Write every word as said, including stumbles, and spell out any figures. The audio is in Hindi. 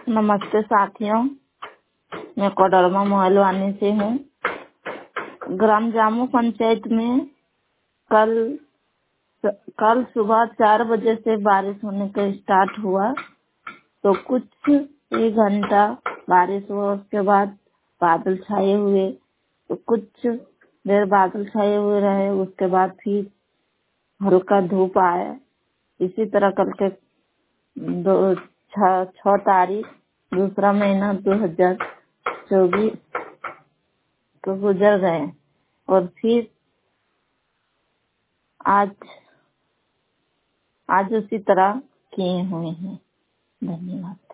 नमस्ते साथियों, मैं कोडरमा मोहलवानी से हूँ। ग्राम जामू पंचायत में कल कल सुबह चार बजे से बारिश होने का स्टार्ट हुआ, तो कुछ एक घंटा बारिश हुआ। उसके बाद बादल छाए हुए, तो कुछ देर बादल छाए हुए रहे। उसके बाद फिर हल्का धूप आया। इसी तरह कल के दो छह तारीख दूसरा महीना दो हजार चौबीस को गुजर गए और फिर आज आज उसी तरह किए हुए हैं। धन्यवाद।